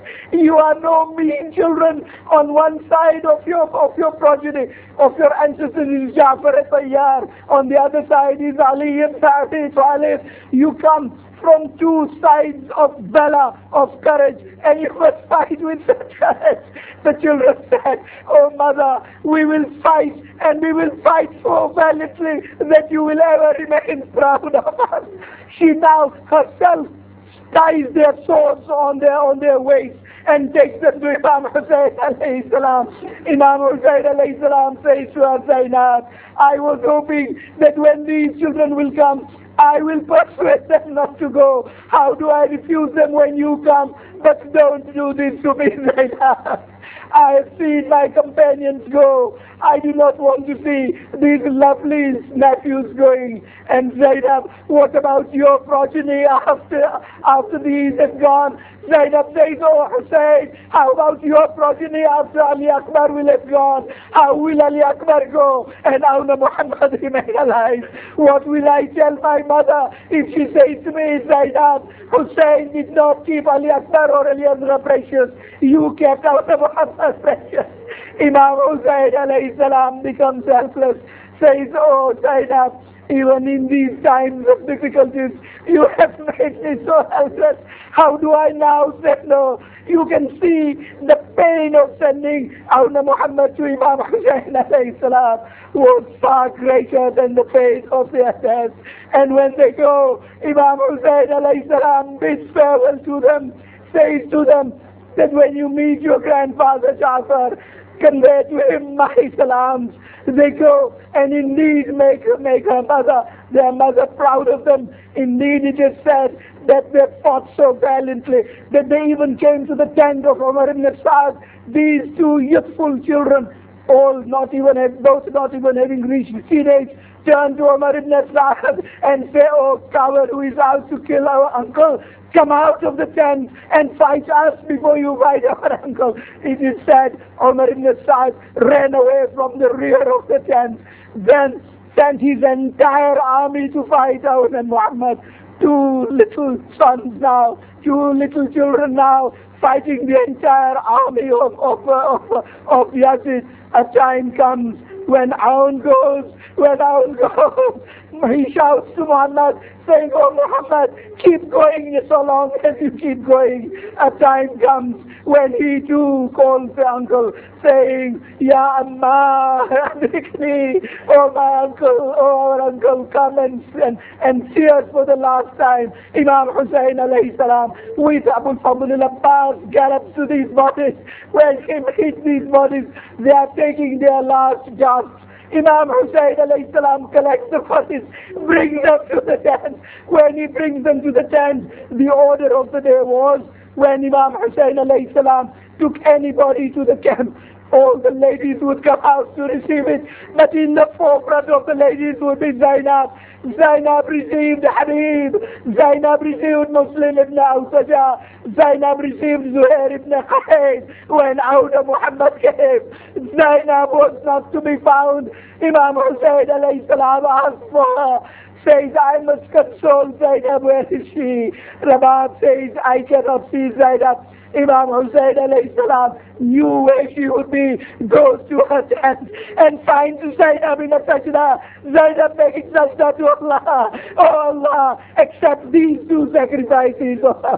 S1: You are no mean children. On one side of your of your progeny, of your ancestors is Ja'far al-Tayyar. On the other side is Ali ibn Abi Talib. You come from two sides of valor, of courage, and you must fight with such courage. The children said, oh mother, we will fight, and we will fight so valiantly that you will ever remain proud of us. She now herself ties their swords on their on their waist and takes them to Imam Hussain alayhi salam. Imam Hussain alayhi salam says to her, Zainab, I was hoping that when these children will come, I will persuade them not to go. How do I refuse them when you come? But don't do this to me, Zainab. I have seen my companions go. I do not want to see these lovely nephews going. And Zainab, what about your progeny after after these have gone? Zainab says, oh Hussein, how about your progeny after Ali Akbar will have gone? How will Ali Akbar go and Awna Muhammad remain alive? What will I tell my mother if she says to me, Zainab, Hussein did not keep Ali Akbar or Ali Azra precious. You kept Awna Muhammad precious. Imam Hussain alayhi salam becomes helpless, says, oh Zainab, even in these times of difficulties, you have made me so helpless. How do I now say no? You can see the pain of sending Awna Muhammad to Imam Hussain alayhi salam was far greater than the pain of their death. And when they go, Imam Hussain alayhi salam bids farewell to them, says to them that when you meet your grandfather Ja'far, convey to him my salams. They go and indeed make, make her mother, their mother proud of them. Indeed it is said that they fought so valiantly that they even came to the tent of Umar ibn Sa'd, these two youthful children, all not even, both not even having reached teenage, turn to Umar ibn Sa'd and say, oh coward who is out to kill our uncle, come out of the tent and fight us before you fight our uncle. It is said Umar ibn Sa'd ran away from the rear of the tent, then sent his entire army to fight Awna Muhammad. Two little sons now, two little children now, fighting the entire army of, of, of, of Yazid. A time comes when Aun goes, when Aun goes, he shouts to Muhammad, saying, oh Muhammad, keep going so long as you keep going. A time comes when he too calls the uncle, saying, Ya Amma, Adrikni, oh my uncle, oh our uncle, come and, and, and see us for the last time. Imam Hussain alayhi salam with Abu Fadl al-Abbas gallops to these bodies. When he meets these bodies, they are taking their last gasps. Imam Hussain alayhi salam collects the bodies, brings them to the tent. When he brings them to the tent, the order of the day was, when Imam Hussain alayhi salam took anybody to the camp, all the ladies would come out to receive it. But in the forefront of the ladies would be Zainab. Zainab received Habib. Zainab received Muslim ibn Awsaja. Zainab received Zuhair ibn Khayd. When Awna Muhammad came, Zainab was not to be found. Imam Hussain alayhi salam asked for her, says, I must console Zainab, where is she? Rabab says, I cannot see Zainab. Imam Hussain alayhi salam knew where she would be, goes to her tent and finds Zainab in a sajda. Zainab making sajda to Allah. Oh Allah, accept these two sacrifices.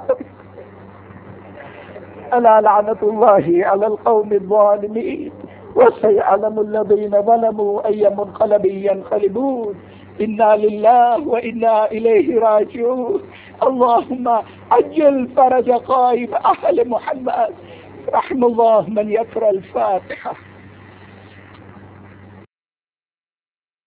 S1: ألا لعنة الله على القوم الظالمين وسيعلم الذين ظلموا أي منقلب ينقلبون إنا لله وإنا إليه راجعون. اللهم عجل فرج قائم أهل محمد. رحم الله من يقرأ الفاتحة.